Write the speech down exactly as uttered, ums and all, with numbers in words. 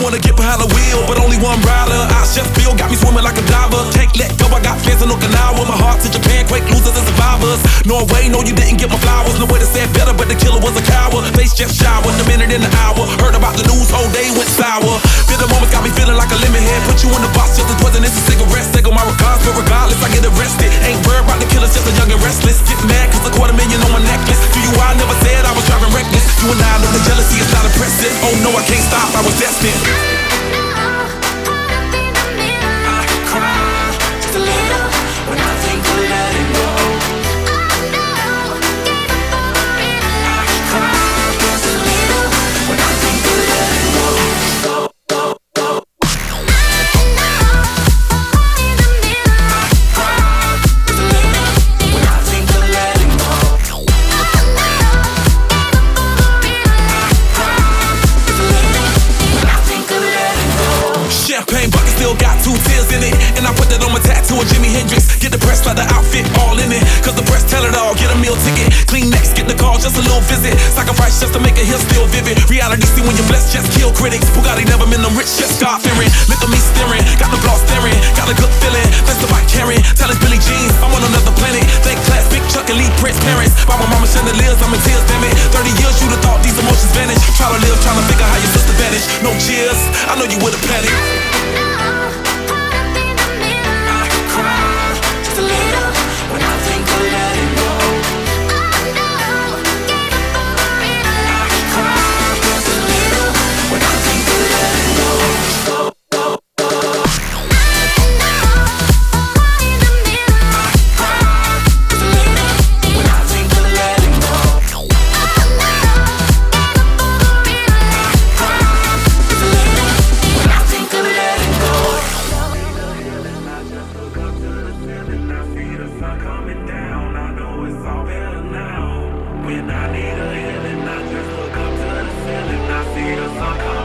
wanna get behind the wheel, but only one rider. I just feel got me swimming like a diver. Can't let go, I got fans in Okinawa. My heart to Japan, quake losers and survivors. Norway, no you didn't get my flowers. No way to say it better, but the killer was a coward. Face just showered, a minute in the hour. Heard about the news, whole day went sour. Bitter moments got me feeling like a lemon head. Put you in the box just as poison, it's a cigarette. Take on my regards, but regardless I get arrested. Ain't worried about the killers, just a young and restless. Get mad cause a quarter million on my necklace. To you I never said I was driving reckless. You and I know the jealousy is not impressive. Oh no, I can't stop, I was destined. Champagne bucket still got two tears in it, and I put that on my tattoo of Jimi Hendrix. Get the press like the outfit all in it, cause the press tell it all. Get a meal ticket, clean next, get the call, just a little visit. Sacrifice just to make a hill still vivid. Reality see when you're blessed, just kill critics. Bugatti never been them rich, just start fearing. Look at me staring, got the block staring. Got a good feeling, that's the bike carrying. Tell it's Billie Jeans, I'm on another planet. Thank class, big Chuck and Lee Prince parents. By my mama chandeliers, I'm in tears, damn it. thirty years you'd have thought these emotions vanished. Try to live, trying to figure how your sister vanished. No cheers, I know you would've panicked. When I need a healing, I just look up to the ceiling. I see the sun come.